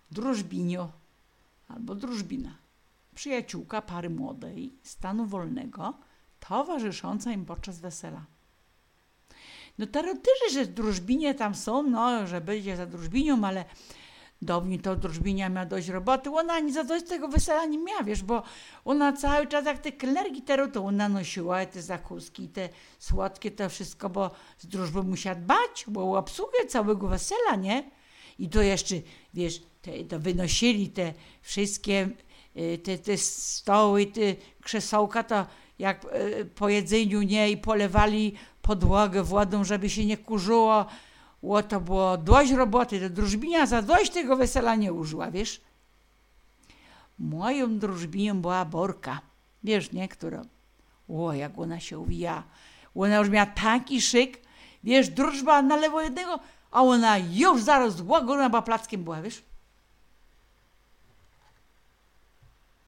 drużbinio albo drużbina, przyjaciółka pary młodej, stanu wolnego, towarzysząca im podczas wesela. No teoretycznie, że drużbinie tam są, no, że będzie za drużbinią, ale do mnie to drużbinia miała dość roboty. Ona ani za dość tego wesela nie miała, wiesz, bo ona cały czas jak te kelnerki to ona nosiła te zakuski, te słodkie, to wszystko, bo z drużby musiała dbać, bo obsługę całego wesela, nie? I to jeszcze, wiesz, to wynosili te wszystkie te stoły, te krzesełka, to jak po jedzeniu, nie, i polewali podłogę wodą, żeby się nie kurzyło. To było dość roboty, to drużbinia za dość tego wesela nie użyła, wiesz. Moją drużbinią była Borka, wiesz, nie, która, jak ona się uwijała. Ona już miała taki szyk, wiesz, drużba na lewo jednego, a ona już zaraz łagodna plackiem była, wiesz.